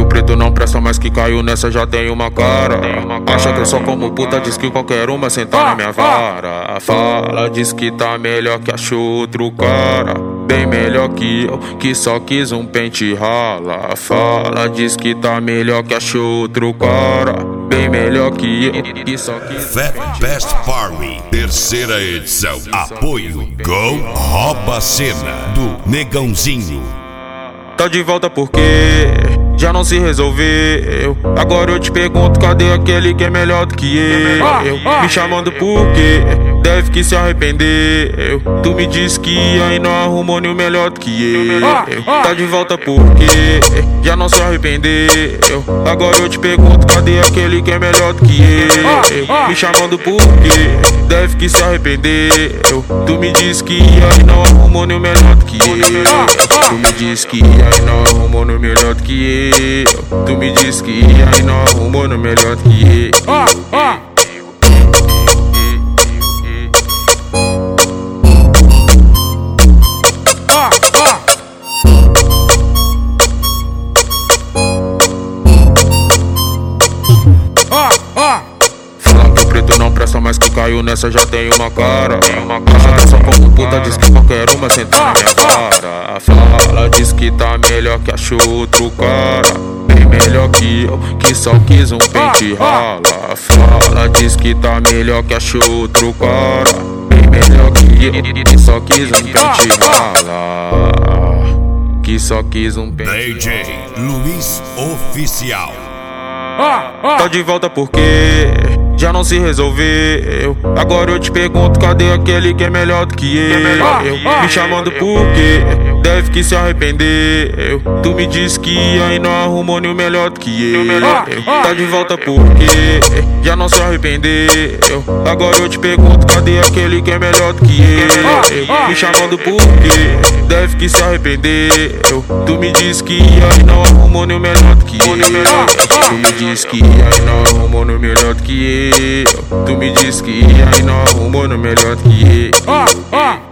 preto não presta, mas que caiu nessa já tem uma cara. Acha que eu só como puta, diz que qualquer uma sentar na minha vara. Fala, diz que tá melhor que achou outro cara, bem melhor que eu, que só quis um pente rala. Fala, diz que tá melhor que achou outro cara, bem melhor que eu, que só quis Fat Best Party, terceira edição. Apoio Go Rouba Cena, do Negãozinho. Tá de volta porque já não se resolveu. Agora eu te pergunto, cadê aquele que é melhor do que eu? Me chamando por quê? Deve que se arrependeu. Tu me disse que aí não arrumou nenhum melhor do que eu. Tá de volta porque já não se arrependeu. Agora eu te pergunto, cadê aquele que é melhor do que eu? Me chamando por quê? Deve que se arrependeu. Tu me disse que aí não arrumou nenhum melhor do que eu. Tu me disse que aí não arrumou nenhum melhor do que eu. Tu me disse que aí não arrumou nenhum melhor do que eu. Fala que o preto não presta, mas que caiu nessa já tem uma cara. Acha que só como puta, diz que qualquer uma sentar na minha vara. Fala, diz que tá melhor que achou outro cara, bem melhor que eu, que só quis um pente rala. Fala, diz que tá melhor que achou outro cara, bem melhor que eu, que só quis um pente rala, que só quis um pente rala. DJ Luiz Oficial. Tá de volta porque já não se resolveu. Agora eu te pergunto, cadê aquele que é melhor do que eu? Me chamando por quê? Deve que se arrependeu. Tu me disse que aí não arrumou nenhum melhor do que eu. Tá de volta porque já não se arrependeu. Agora eu te pergunto, cadê aquele que é melhor do que eu? Me chamando por quê? Deve que se arrependeu. Tu me disse que aí não arrumou nenhum melhor do que eu. Tu me disse que aí não arrumou nenhum melhor do que eu. Tu me disse que aí não arrumou nenhum melhor do que eu.